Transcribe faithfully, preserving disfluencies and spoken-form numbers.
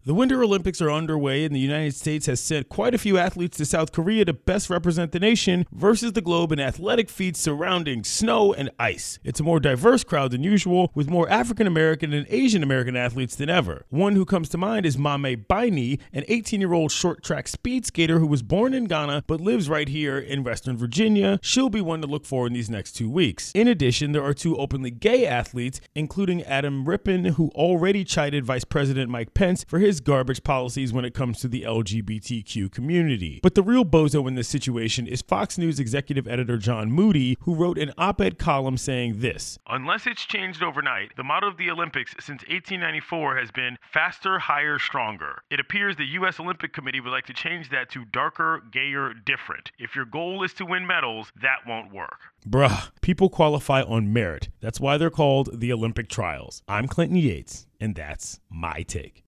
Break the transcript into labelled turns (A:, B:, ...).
A: The Winter Olympics are underway, and the United States has sent quite a few athletes to South Korea to best represent the nation versus the globe in athletic feats surrounding snow and ice. It's a more diverse crowd than usual, with more African American and Asian American athletes than ever. One who comes to mind is Mame Baini, an eighteen-year-old short track speed skater who was born in Ghana but lives right here in Western Virginia. She'll be one to look for in these next two weeks. In addition, there are two openly gay athletes, including Adam Rippon, who already chided Vice President Mike Pence for his garbage policies when it comes to the L G B T Q community. But the real bozo in this situation is Fox News executive editor John Moody, who wrote an op-ed column saying this: "Unless it's changed overnight, the motto of the Olympics since eighteen ninety-four has been faster, higher, stronger. It appears the U S Olympic Committee would like to change that to darker, gayer, different. If your goal is to win medals, that won't work." Bruh, people qualify on merit. That's why they're called the Olympic trials. I'm Clinton Yates, and that's my take.